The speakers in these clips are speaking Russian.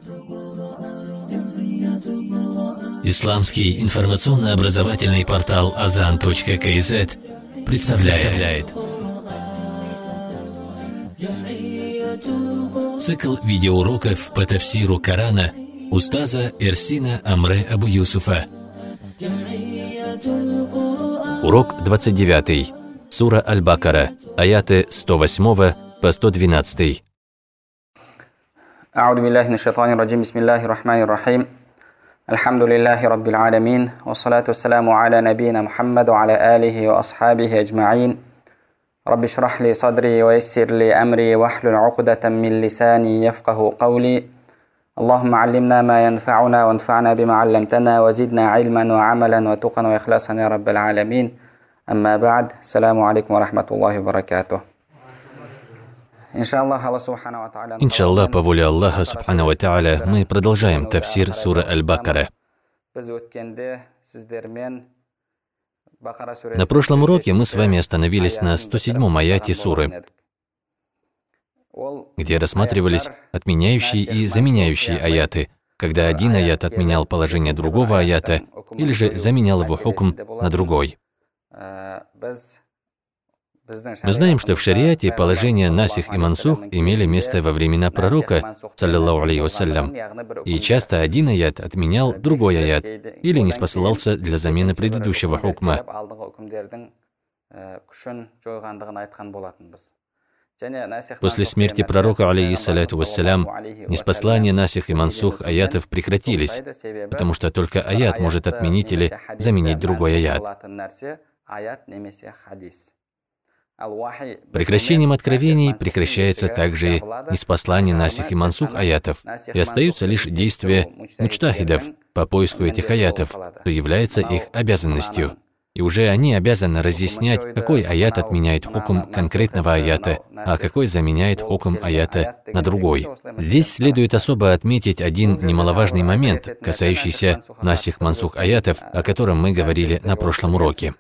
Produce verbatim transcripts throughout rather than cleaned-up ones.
Исламский информационно-образовательный портал азан точка ка зет представляет цикл видеоуроков по тафсиру Корана устаза Эрсина Амре Абу Юсуфа. Урок двадцать девятый. Сура Аль-Бакара. Аяты сто восемь по сто двенадцать. أعوذ بالله من الشيطان الرجيم بسم الله الرحمن الرحيم الحمد لله رب العالمين والصلاة والسلام على نبينا محمد وعلى آله وأصحابه أجمعين رب اشرح لي صدري ويسر لي أمري واحلل عقدة من لساني يفقه قولي اللهم علمنا ما ينفعنا وانفعنا بما علمتنا وزدنا علما وعملا وتقا وإخلاصا يا رب العالمين أما بعد السلام عليكم ورحمة الله وبركاته. Иншаллах, по воле Аллаха Субхану ва Тааля, мы продолжаем тафсир суры Аль-Бакара. На прошлом уроке мы с вами остановились на сто седьмом аяте суры, где рассматривались отменяющие и заменяющие аяты, когда один аят отменял положение другого аята или же заменял его хукм на другой. Мы знаем, что в шариате положения насих и мансух имели место во времена пророка, саллаллаху алейхи вассалям, и часто один аят отменял другой аят или не спосылался для замены предыдущего хукма. После смерти пророка, алейхиссаляту вассалям, ниспослание насих и мансух аятов прекратились, потому что только аят может отменить или заменить другой аят. Прекращением откровений прекращается также ниспослание насих и мансух аятов, и остаются лишь действия муджтахидов по поиску этих аятов, что является их обязанностью. И уже они обязаны разъяснять, какой аят отменяет хукм конкретного аята, а какой заменяет хукм аята на другой. Здесь следует особо отметить один немаловажный момент, касающийся насих-мансух аятов, о котором мы говорили на прошлом уроке.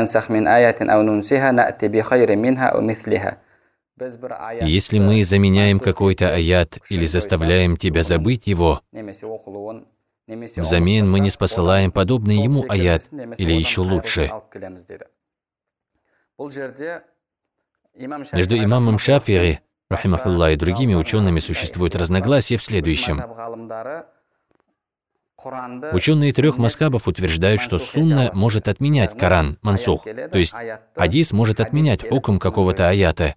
Если мы заменяем какой-то аят или заставляем тебя забыть его, взамен мы не спосылаем подобный ему аят или еще лучше. Между имамом Шафи'i, рахимахуллах, и другими учеными существует разногласие в следующем. Ученые трех мазхабов утверждают, что сунна может отменять Коран, мансух, то есть хадис может отменять хукм какого-то аята.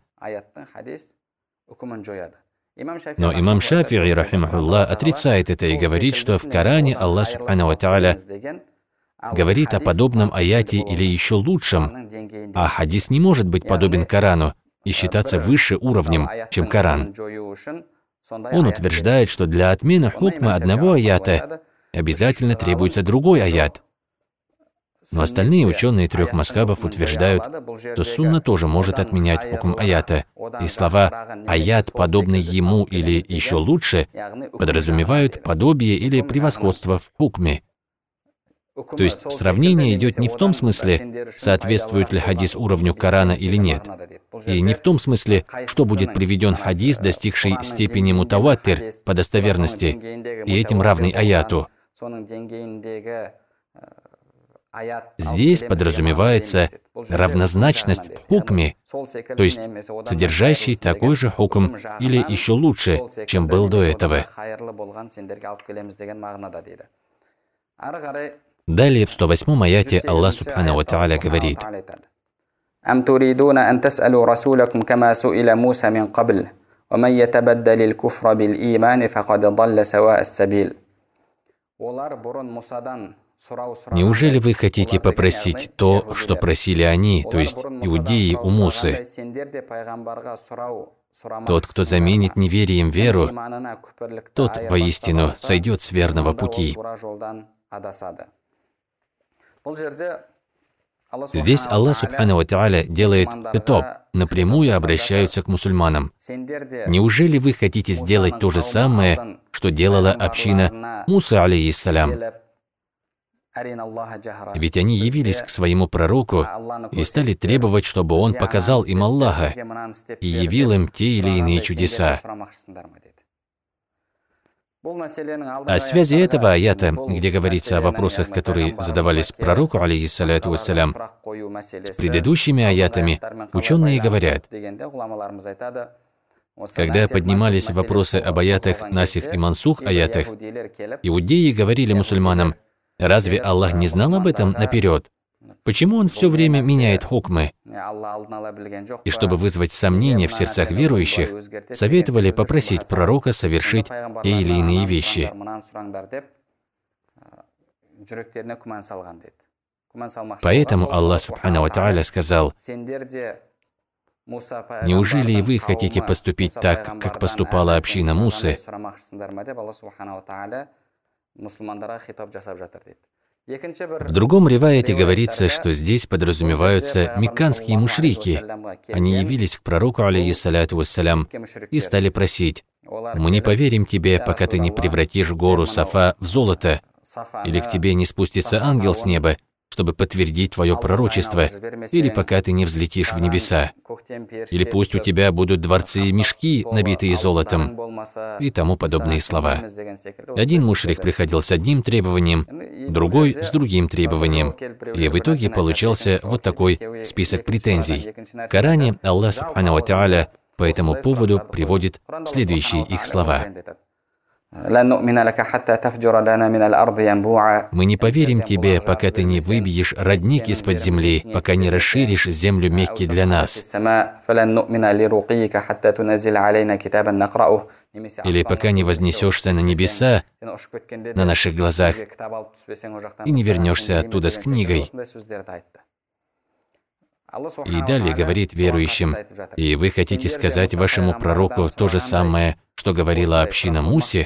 Но имам Шафи'i, рахимахуллах, отрицает это и говорит, что в Коране Аллах Субхану ва Тааля говорит о подобном аяте или еще лучшем, а хадис не может быть подобен Корану и считаться выше уровнем, чем Коран. Он утверждает, что для отмены хукма одного аята обязательно требуется другой аят. Но остальные ученые трех мазхабов утверждают, что сунна тоже может отменять хукм аята, и слова «аят, подобный ему» или «еще лучше» подразумевают подобие или превосходство в хукме. То есть сравнение идет не в том смысле, соответствует ли хадис уровню Корана или нет, и не в том смысле, что будет приведен хадис, достигший степени мутаватир по достоверности, и этим равный аяту. Здесь подразумевается равнозначность в хукме, то есть содержащий такой же хукм или еще лучше, чем был до этого. Далее в сто восьмом аяте Аллах Субхану ва Тааля говорит: «Ам туридуна ан тас'алу расулакум кама су'иля Муса мин кабл, ва ман ятабаддали л-куфра бил-имани факад далля сава ас-сабил». Неужели вы хотите попросить то, что просили они, то есть иудеи у Мусы? Тот, кто заменит неверием веру, тот воистину сойдет с верного пути. Здесь Аллах Субхану ва Тааля делает хитоб, напрямую обращаются к мусульманам. Неужели вы хотите сделать то же самое, что делала община Мусы, алейхиссалям? Ведь они явились к своему пророку и стали требовать, чтобы он показал им Аллаха и явил им те или иные чудеса. О связи этого аята, где говорится о вопросах, которые задавались пророку, алейхиссаляту вассалям, с предыдущими аятами, ученые говорят, когда поднимались вопросы об аятах насих и мансух аятах, иудеи говорили мусульманам: разве Аллах не знал об этом наперед? Почему Он все время меняет хукмы? И чтобы вызвать сомнения в сердцах верующих, советовали попросить пророка совершить те или иные вещи. Поэтому Аллах Субхану ва Тааля сказал: неужели и вы хотите поступить так, как поступала община Мусы? В другом риваяте говорится, что здесь подразумеваются мекканские мушрики. Они явились к пророку, алейхиссаляту вассалям, и стали просить: мы не поверим тебе, пока ты не превратишь гору Сафа в золото, или к тебе не спустится ангел с неба, чтобы подтвердить твое пророчество, или пока ты не взлетишь в небеса, или пусть у тебя будут дворцы и мешки, набитые золотом, и тому подобные слова. Один мушрик приходил с одним требованием, другой с другим требованием, и в итоге получался вот такой список претензий. В Коране Аллах Субхану ва Тааля по этому поводу приводит следующие их слова: мы не поверим тебе, пока ты не выбьешь родник из-под земли, пока не расширишь землю Мекки для нас, или пока не вознесешься на небеса на наших глазах и не вернешься оттуда с книгой. И далее говорит верующим: и вы хотите сказать вашему пророку то же самое, что говорила община Мусе?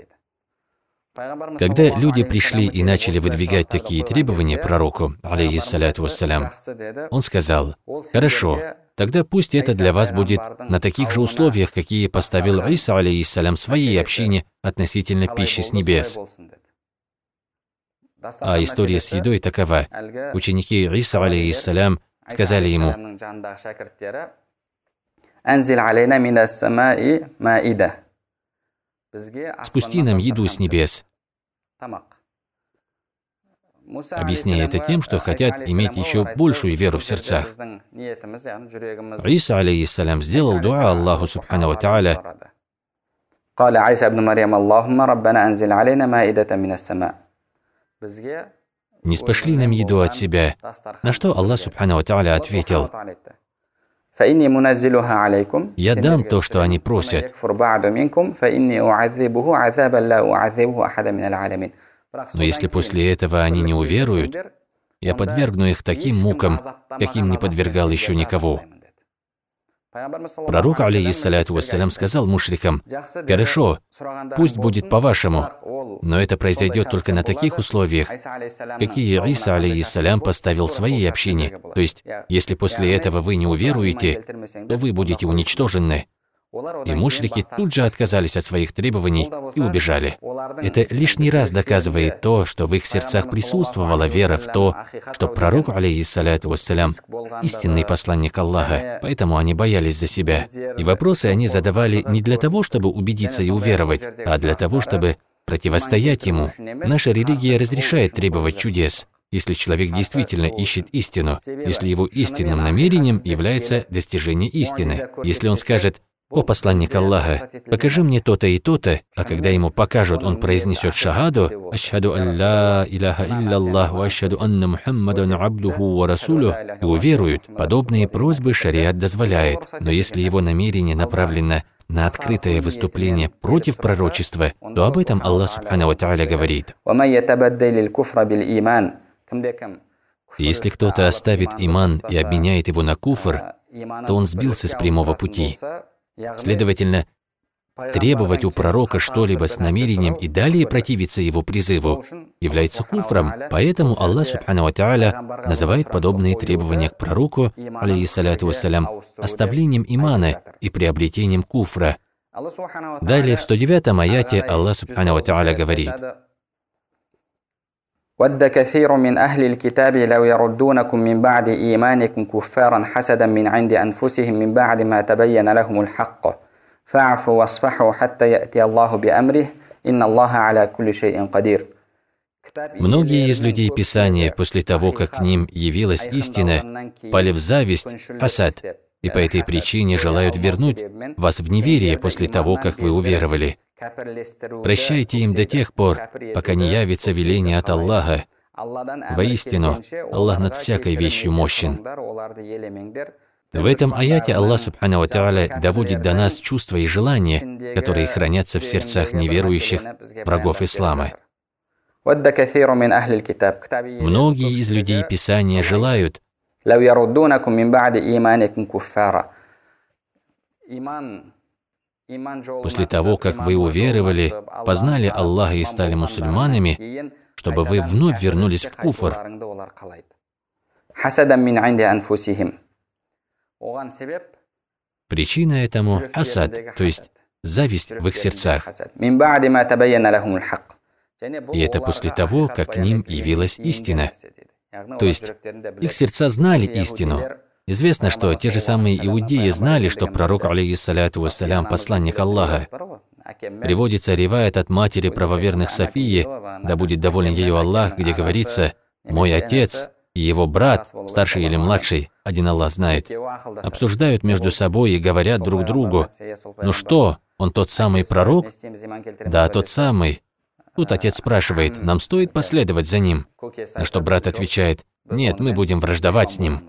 Когда люди пришли и начали выдвигать такие требования пророку, алейхиссаляту вассалям, он сказал: хорошо, тогда пусть это для вас будет на таких же условиях, какие поставил Иса, алейхиссалям, своей общине относительно пищи с небес. А история с едой такова. Ученики Иса, алейхиссалям, сказали ему: спусти нам еду с небес, объясняя это тем, что хотят иметь еще большую веру в сердцах. Иса, алейхиссалям, сделал дуа Аллаху Субхану ва Тааля: не спошли нам еду от себя. На что Аллах Субхану ва Тааля ответил: я дам то, что они просят. Но если после этого они не уверуют, я подвергну их таким мукам, каким не подвергал еще никого. Пророк, алейхиссаляту вассалям, сказал мушрикам: хорошо, пусть будет по-вашему, но это произойдет только на таких условиях, какие Иса, алейхиссалям, поставил своей общине. То есть, если после этого вы не уверуете, то вы будете уничтожены. И мушрики тут же отказались от своих требований и убежали. Это лишний раз доказывает то, что в их сердцах присутствовала вера в то, что пророк, алейхиссаляту вассалям, истинный посланник Аллаха, поэтому они боялись за себя. И вопросы они задавали не для того, чтобы убедиться и уверовать, а для того, чтобы противостоять ему. Наша религия разрешает требовать чудес, если человек действительно ищет истину, если его истинным намерением является достижение истины. Если он скажет: «О посланник Аллаха, покажи мне то-то и то-то», а когда ему покажут, он произнесет шахаду: «Ашхаду ан ла иляха илляллах ва ашхаду анна Мухаммадан абдуху ва расулюх», и уверуют. Подобные просьбы шариат дозволяет. Но если его намерение направлено на открытое выступление против пророчества, то об этом Аллах Субхану ва Тааля говорит: если кто-то оставит иман и обменяет его на куфр, то он сбился с прямого пути. Следовательно, требовать у пророка что-либо с намерением и далее противиться его призыву является куфром. Поэтому Аллах Субхану ва Тааля называет подобные требования к пророку, алейхиссаляту вассалям, оставлением имана и приобретением куфра. Далее в сто девятом аяте Аллах Субхану ва Тааля говорит: وَدَّ كَثِيرٌ مِّنْ أَهْلِ الْكِتَابِ لَوْ يَرُدُّونَكُم مِّن بَعْدِ إِيمَانِكُمْ كُفَّارًا حَسَدًا مِّنْ عِندِ أَنفُسِهِم مِّن بَعْدِ مَا تَبَيَّنَ لَهُمُ الْحَقُّ فَاعْفُوا وَاصْفَحُوا حَتَّى يَأْتِيَ اللَّهُ بِأَمْرِهِ Инна Аллаха аля кулли шейин кадир. Многие из людей Писания, после того, как к ним явилась истина, пали в зависть, хасад, и по этой причине желают вернуть вас в неверие после того, как вы уверовали. Прощайте им до тех пор, пока не явится веление от Аллаха. Воистину, Аллах над всякой вещью мощен. В этом аяте Аллах Субхану ва Тааля доводит до нас чувства и желания, которые хранятся в сердцах неверующих врагов ислама. Многие из людей Писания желают, после того, как вы уверовали, познали Аллаха и стали мусульманами, чтобы вы вновь вернулись в куфр. Причина этому – хасад, то есть зависть в их сердцах. И это после того, как к ним явилась истина. То есть их сердца знали истину. Известно, что те же самые иудеи знали, что пророк, алейхиссаляту вассалям, посланник Аллаха. Приводится риваят от матери правоверных Софии, да будет доволен ею Аллах, где говорится: «Мой отец и его брат, старший или младший, один Аллах знает, обсуждают между собой и говорят друг другу: ну что, он тот самый пророк? Да, тот самый». Тут отец спрашивает: нам стоит последовать за ним? На что брат отвечает: нет, мы будем враждовать с ним.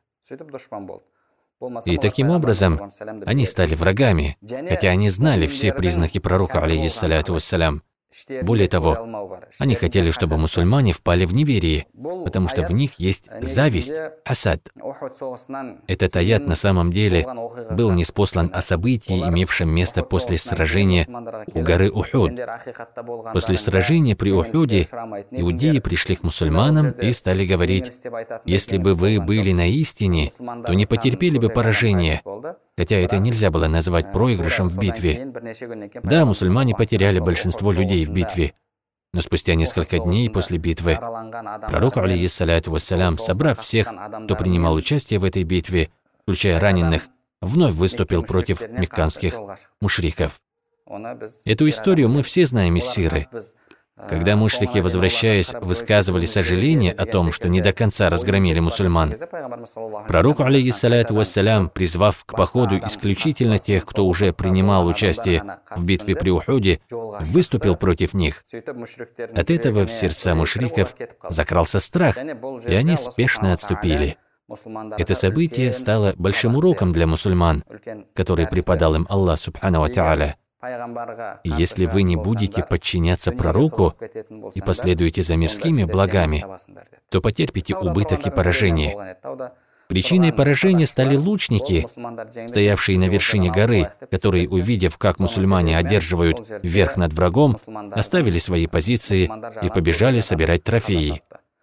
И таким образом они стали врагами, хотя они знали все признаки пророка, алейхиссаляту вассалям. Более того, они хотели, чтобы мусульмане впали в неверие, потому что в них есть зависть, хасад. Этот аят на самом деле был ниспослан о событии, имевшем место после сражения у горы Ухуд. После сражения при Ухуде иудеи пришли к мусульманам и стали говорить: если бы вы были на истине, то не потерпели бы поражения. Хотя это нельзя было назвать проигрышем в битве. Да, мусульмане потеряли большинство людей в битве, но спустя несколько дней после битвы пророк, алейхиссаляту вассалям, собрав всех, кто принимал участие в этой битве, включая раненых, вновь выступил против мекканских мушриков. Эту историю мы все знаем из сиры. Когда мушрики, возвращаясь, высказывали сожаление о том, что не до конца разгромили мусульман, пророк, алейхиссаляту вассалям, призвав к походу исключительно тех, кто уже принимал участие в битве при Ухуде, выступил против них. От этого в сердца мушриков закрался страх, и они спешно отступили. Это событие стало большим уроком для мусульман, который преподал им Аллах Субхану ва Тааля. И если вы не будете подчиняться пророку и последуете за мирскими благами, то потерпите убыток и поражение. Причиной поражения стали лучники, стоявшие на вершине горы, которые, увидев, как мусульмане одерживают верх над врагом, оставили свои позиции и побежали собирать трофеи.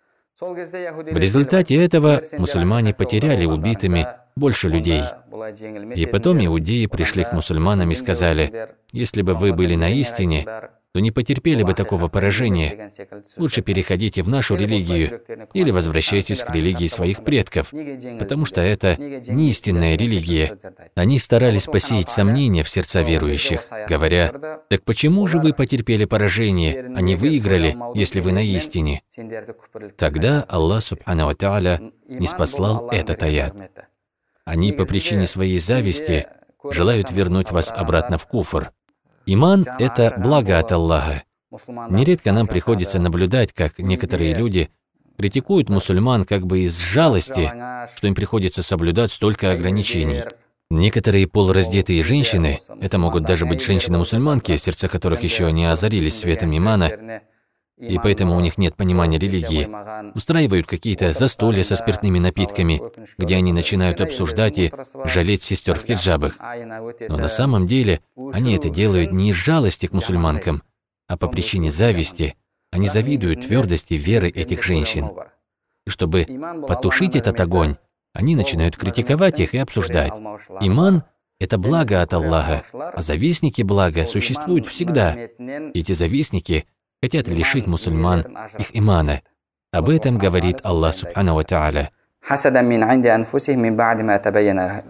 В результате этого мусульмане потеряли убитыми больше людей. И потом иудеи пришли к мусульманам и сказали: если бы вы были на истине, то не потерпели бы такого поражения. Лучше переходите в нашу религию или возвращайтесь к религии своих предков, потому что это не истинная религия. Они старались посеять сомнения в сердца верующих, говоря: так почему же вы потерпели поражение, а не выиграли, если вы на истине? Тогда Аллах Субхану ва Тааля ниспослал этот аят. Они по причине своей зависти желают вернуть вас обратно в куфр. Иман – это благо от Аллаха. Нередко нам приходится наблюдать, как некоторые люди критикуют мусульман как бы из жалости, что им приходится соблюдать столько ограничений. Некоторые полураздетые женщины, это могут даже быть женщины-мусульманки, сердца которых еще не озарились светом имана, и поэтому у них нет понимания религии, устраивают какие-то застолья со спиртными напитками, где они начинают обсуждать и жалеть сестер в хиджабах. Но на самом деле они это делают не из жалости к мусульманкам, а по причине зависти. Они завидуют твердости веры этих женщин. И чтобы потушить этот огонь, они начинают критиковать их и обсуждать. Иман – это благо от Аллаха, а завистники блага существуют всегда. Эти завистники хотят лишить мусульман их имана. Об этом говорит Аллах Субхану ва Тааля.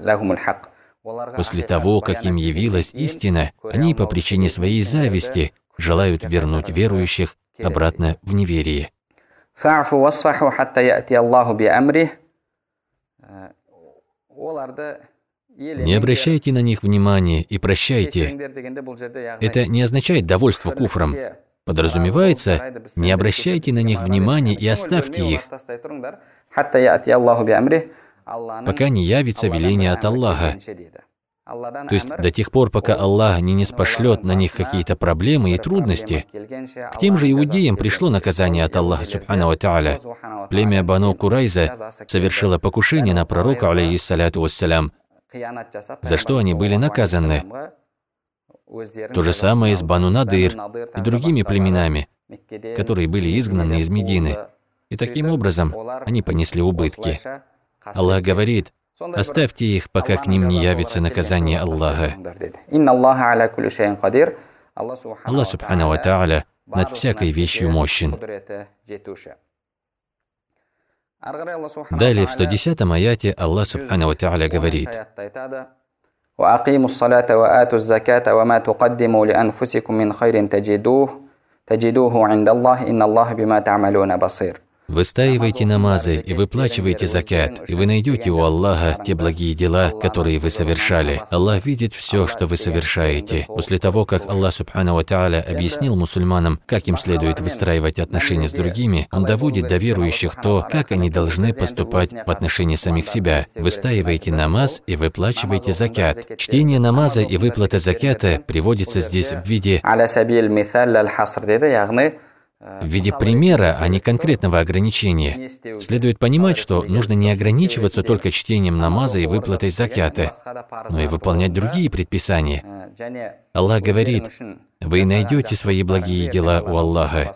После того, как им явилась истина, они по причине своей зависти желают вернуть верующих обратно в неверие. Не обращайте на них внимания и прощайте. Это не означает довольство куфром. Подразумевается, не обращайте на них внимания и оставьте их, пока не явится веление от Аллаха. То есть до тех пор, пока Аллах не ниспошлет на них какие-то проблемы и трудности. К тем же иудеям пришло наказание от Аллаха субхану ва тааля. Племя Бану Курайза совершило покушение на пророка, алейхиссаляту вассалям, за что они были наказаны. То же самое и с Бану Надир и другими племенами, которые были изгнаны из Медины. И таким образом они понесли убытки. Аллах говорит: оставьте их, пока к ним не явится наказание Аллаха. Аллах субхану ва тааля над всякой вещью мощен. Далее в сто десятом аяте Аллах субхану ва тааля говорит: وأقيموا الصلاة وآتوا الزكاة وما تقدموا لأنفسكم من خير تجدوه تجدوه عند الله إن الله بما تعملون بصير. Выстаивайте намазы и выплачивайте закят, и вы найдете у Аллаха те благие дела, которые вы совершали. Аллах видит все, что вы совершаете. После того, как Аллах субхану ва тааля объяснил мусульманам, как им следует выстраивать отношения с другими, Он доводит до верующих то, как они должны поступать в отношении самих себя. Выстаивайте намаз и выплачивайте закят. Чтение намаза и выплата закята приводится здесь в виде В виде примера, а не конкретного ограничения. Следует понимать, что нужно не ограничиваться только чтением намаза и выплатой закята, но и выполнять другие предписания. Аллах говорит: вы найдете свои благие дела у Аллаха.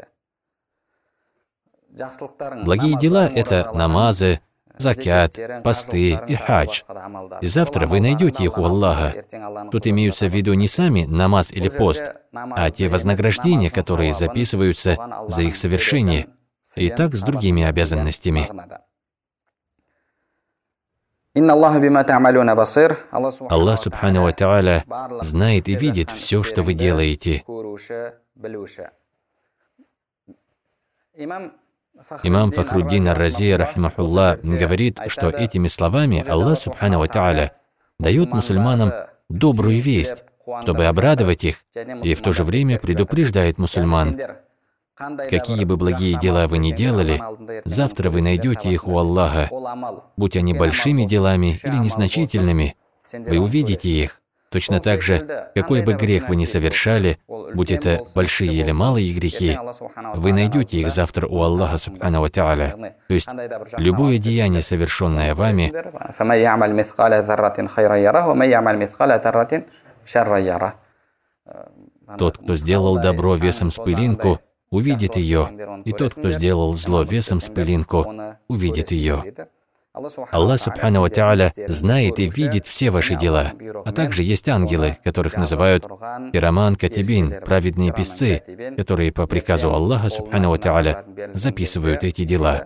Благие дела — это намазы, закят, посты и хадж. И завтра вы найдете их у Аллаха. Тут имеются в виду не сами намаз или пост, а те вознаграждения, которые записываются за их совершение, и так с другими обязанностями. Аллах субхану ва тааля знает и видит все, что вы делаете. Имам Фахруддин ар-Рази, рахимахуллах, говорит, что этими словами Аллах субхану ва тааля дает мусульманам добрую весть, чтобы обрадовать их, и в то же время предупреждает мусульман: какие бы благие дела вы ни делали, завтра вы найдете их у Аллаха. Будь они большими делами или незначительными, вы увидите их. Точно так же, какой бы грех вы ни совершали, будь это большие или малые грехи, вы найдете их завтра у Аллаха субхану ва тааля. То есть любое деяние, совершенное вами, тот, кто сделал добро весом с пылинку, увидит ее, и тот, кто сделал зло весом с пылинку, увидит ее. Аллах субхану ва тааля знает и видит все ваши дела. А также есть ангелы, которых называют кираман катибин, праведные писцы, которые по приказу Аллаха субхану ва тааля записывают эти дела.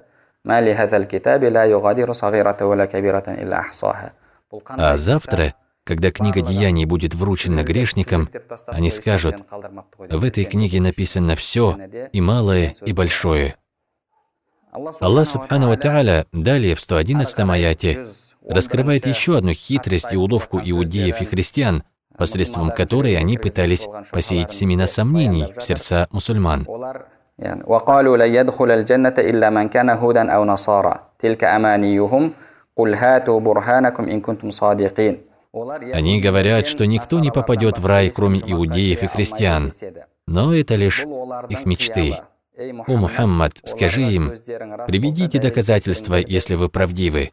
А завтра, когда книга деяний будет вручена грешникам, они скажут: в этой книге написано все, и малое, и большое. Аллах субхану ва тааля далее в сто одиннадцатом аяте раскрывает еще одну хитрость и уловку иудеев и христиан, посредством которой они пытались посеять семена сомнений в сердца мусульман. Они говорят, что никто не попадет в рай, кроме иудеев и христиан, но это лишь их мечты. О Мухаммад, скажи им: приведите доказательства, если вы правдивы.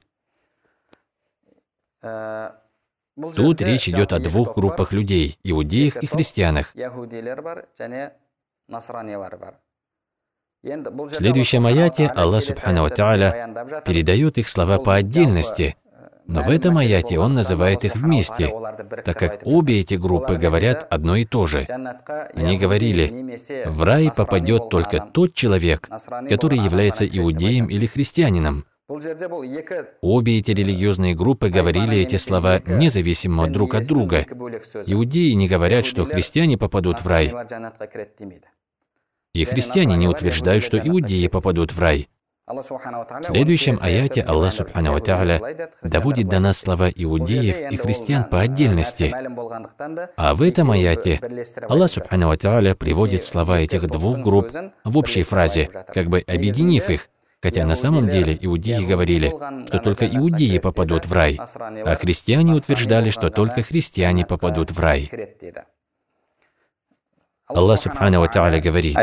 Тут речь идет о двух группах людей – иудеях и христианах. В следующем аяте Аллах субхану ва тааля передает их слова по отдельности, но в этом аяте Он называет их вместе, так как обе эти группы говорят одно и то же. Они говорили: в рай попадет только тот человек, который является иудеем или христианином. Обе эти религиозные группы говорили эти слова независимо друг от друга. Иудеи не говорят, что христиане попадут в рай, и христиане не утверждают, что иудеи попадут в рай. В следующем аяте Аллах Субхану ва Тааля доводит до нас слова иудеев и христиан по отдельности. А в этом аяте Аллах Субхану ва Тааля приводит слова этих двух групп в общей фразе, как бы объединив их, хотя на самом деле иудеи говорили, что только иудеи попадут в рай, а христиане утверждали, что только христиане попадут в рай. Аллах Субхану ва Тааля говорит: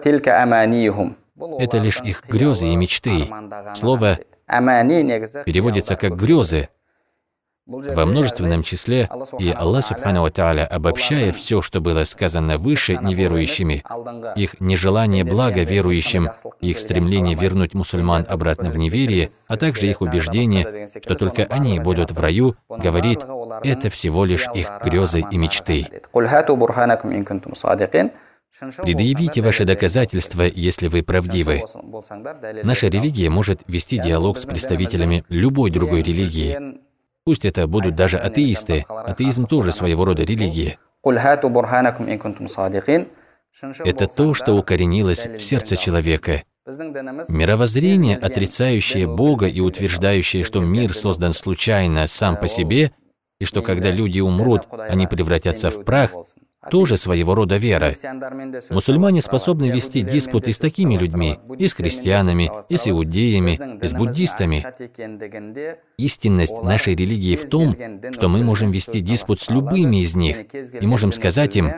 это лишь их грезы и мечты. Слово переводится как «грезы» во множественном числе, и Аллах Субхану ва Тааля, обобщая все, что было сказано выше неверующими, их нежелание блага верующим, их стремление вернуть мусульман обратно в неверие, а также их убеждение, что только они будут в раю, говорит, это всего лишь их грезы и мечты. Предъявите ваши доказательства, если вы правдивы. Наша религия может вести диалог с представителями любой другой религии. Пусть это будут даже атеисты. Атеизм тоже своего рода религия. Это то, что укоренилось в сердце человека. Мировоззрение, отрицающее Бога и утверждающее, что мир создан случайно сам по себе, и что когда люди умрут, они превратятся в прах, тоже своего рода вера. Мусульмане способны вести диспут и с такими людьми, и с христианами, и с иудеями, и с буддистами. Истинность нашей религии в том, что мы можем вести диспут с любыми из них, и можем сказать им: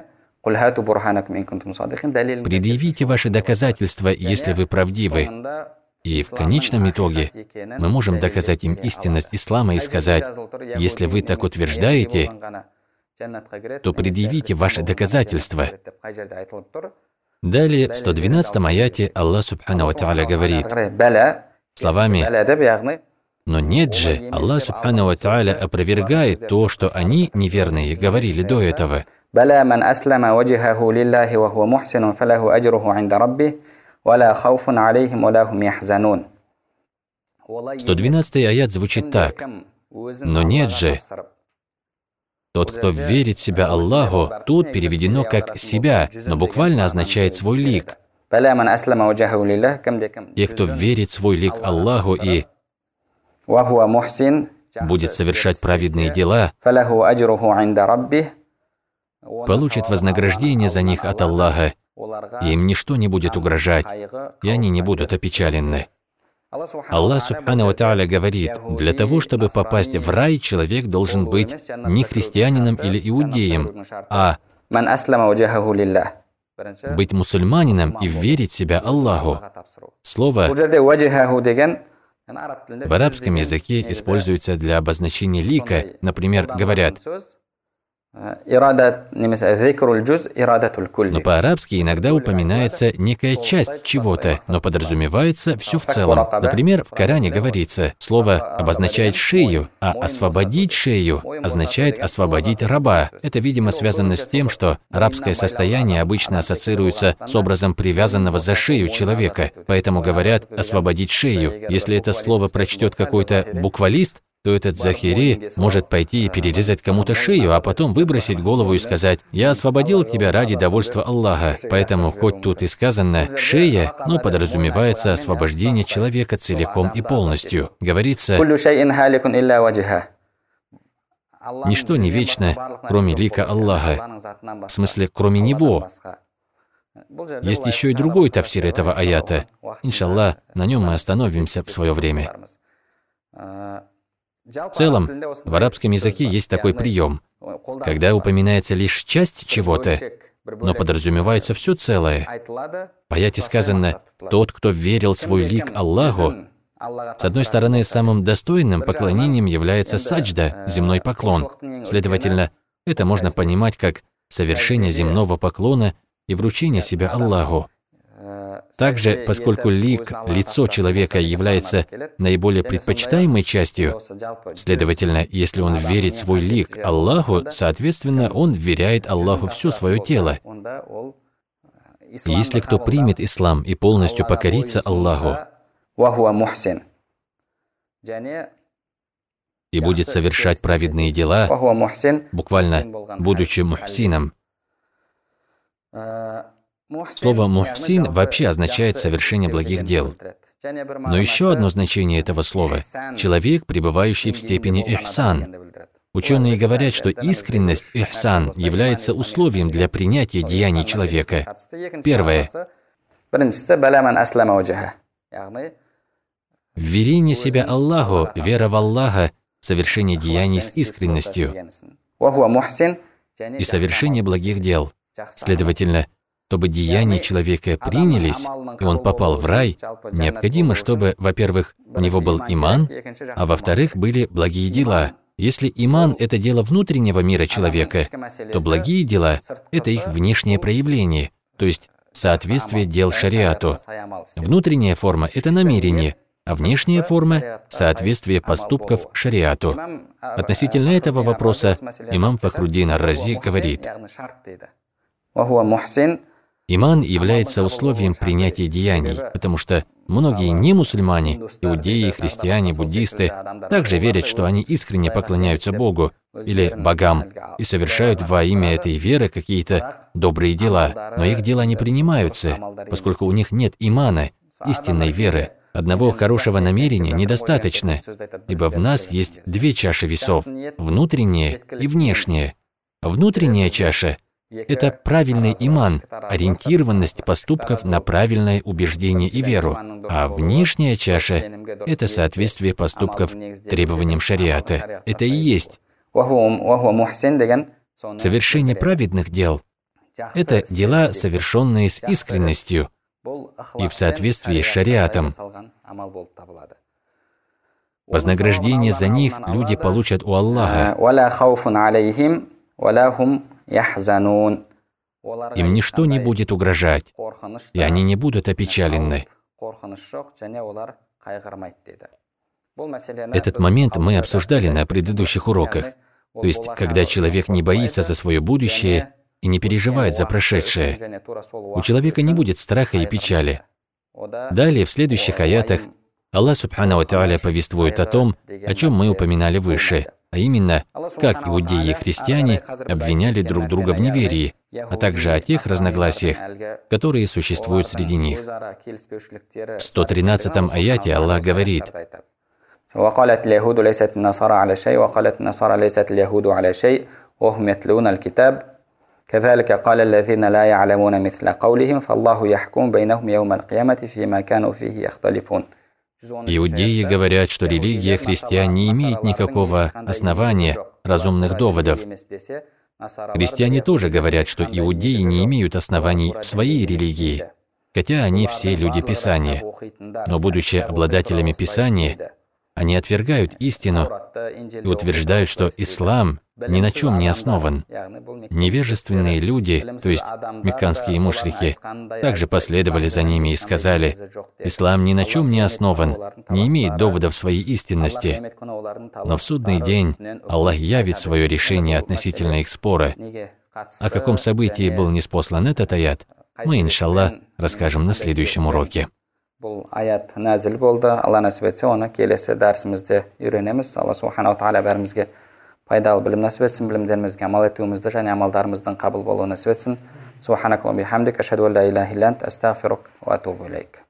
предъявите ваши доказательства, если вы правдивы. И в конечном итоге мы можем доказать им истинность ислама и сказать: если вы так утверждаете, то предъявите ваши доказательства. Далее, в сто двенадцатом аяте Аллах Субхану ва Тааля говорит словами: но нет же, Аллах Субхану ва Тааля опровергает то, что они, неверные, говорили до этого. сто двенадцатый аят звучит так: но нет же, тот, кто верит в себя Аллаху, тут переведено как «себя», но буквально означает «свой лик». Те, кто верит в свой лик Аллаху и будет совершать праведные дела, получит вознаграждение за них от Аллаха, и им ничто не будет угрожать, и они не будут опечалены. Аллах Субхану ва Тааля говорит, для того, чтобы попасть в рай, человек должен быть не христианином или иудеем, а быть мусульманином и верить в себя Аллаху. Слово в арабском языке используется для обозначения лика. Например, говорят: но по-арабски иногда упоминается некая часть чего-то, но подразумевается все в целом. Например, в Коране говорится, слово обозначает шею, а освободить шею означает освободить раба. Это, видимо, связано с тем, что рабское состояние обычно ассоциируется с образом привязанного за шею человека. Поэтому говорят освободить шею. Если это слово прочтет какой-то буквалист, то этот Захири может пойти и перерезать кому-то шею, а потом выбросить голову и сказать: «Я освободил тебя ради довольства Аллаха». Поэтому, хоть тут и сказано «шея», но подразумевается освобождение человека целиком и полностью. Говорится: «Ничто не вечно, кроме лика Аллаха». В смысле, кроме Него. Есть еще и другой тафсир этого аята. Иншаллах, на нем мы остановимся в свое время. В целом, в арабском языке есть такой прием, когда упоминается лишь часть чего-то, но подразумевается все целое. В аяте сказано: «Тот, кто верил в свой лик Аллаху». С одной стороны, самым достойным поклонением является саджда, земной поклон. Следовательно, это можно понимать как совершение земного поклона и вручение себя Аллаху. Также, поскольку лик, лицо человека является наиболее предпочитаемой частью, следовательно, если он верит в свой лик Аллаху, соответственно, он вверяет Аллаху все свое тело. И если кто примет ислам и полностью покорится Аллаху, и будет совершать праведные дела, буквально будучи мухсином. Слово «мухсин» вообще означает «совершение благих дел». Но еще одно значение этого слова – человек, пребывающий в степени ихсан. Ученые говорят, что искренность ихсан является условием для принятия деяний человека. Первое. Вверение себя Аллаху, вера в Аллаха, совершение деяний с искренностью и совершение благих дел. Следовательно, чтобы деяния человека принялись, и он попал в рай, необходимо, чтобы, во-первых, у него был иман, а во-вторых, были благие дела. Если иман – это дело внутреннего мира человека, то благие дела – это их внешнее проявление, то есть соответствие дел шариату. Внутренняя форма – это намерение, а внешняя форма – соответствие поступков шариату. Относительно этого вопроса имам Фахруддин ар-Рази говорит: иман является условием принятия деяний, потому что многие немусульмане, иудеи, христиане, буддисты, также верят, что они искренне поклоняются Богу или богам и совершают во имя этой веры какие-то добрые дела, но их дела не принимаются, поскольку у них нет имана, истинной веры. Одного хорошего намерения недостаточно, ибо в нас есть две чаши весов – внутренняя и внешняя. Внутренняя чаша – это правильный иман, ориентированность поступков на правильное убеждение и веру, а внешняя чаша – это соответствие поступков требованиям шариата. Это и есть совершение праведных дел. Это дела, совершенные с искренностью и в соответствии с шариатом. Вознаграждение за них люди получат у Аллаха. Им ничто не будет угрожать, и они не будут опечалены. Этот момент мы обсуждали на предыдущих уроках. То есть, когда человек не боится за свое будущее и не переживает за прошедшее, у человека не будет страха и печали. Далее, в следующих аятах, Аллах Субхану ва Тааля повествует о том, о чем мы упоминали выше, а именно, как иудеи и христиане обвиняли друг друга в неверии, а также о тех разногласиях, которые существуют среди них. В сто тринадцатом аяте Аллах говорит: وقالت اليهود ليست النصارى على شيء وقالت النصارى ليست اليهود على شيء وهم يتلون الكتاب كذلك قال الذين لا يعلمون مثل قولهم فالله يحكم بينهم يوم القيامة فيما كانوا فيه يختلفون. Иудеи говорят, что религия христиан не имеет никакого основания, разумных доводов. Христиане тоже говорят, что иудеи не имеют оснований в своей религии, хотя они все люди Писания. Но, будучи обладателями Писания, они отвергают истину и утверждают, что ислам ни на чем не основан. Невежественные люди, то есть мекканские мушрики, также последовали за ними и сказали: ислам ни на чем не основан, не имеет доводов своей истинности. Но в судный день Аллах явит свое решение относительно их спора. О каком событии был ниспослан этот аят, мы, иншаллах, расскажем на следующем уроке. Бұл аят нәзіл болды. Алла нәсіп етсе, оны келесі дәрісімізде үйренеміз. Алла Субхану ва Тааля бәрімізге пайдалы білім нәсіп етсін, білімдерімізге амал етуімізді және амалдарымыздың қабыл болуын нәсіп етсін. Субханакаллахумма ва бихамдика, ашһаду ан ла илаха илля анта, астағфирук ва атубу илейк.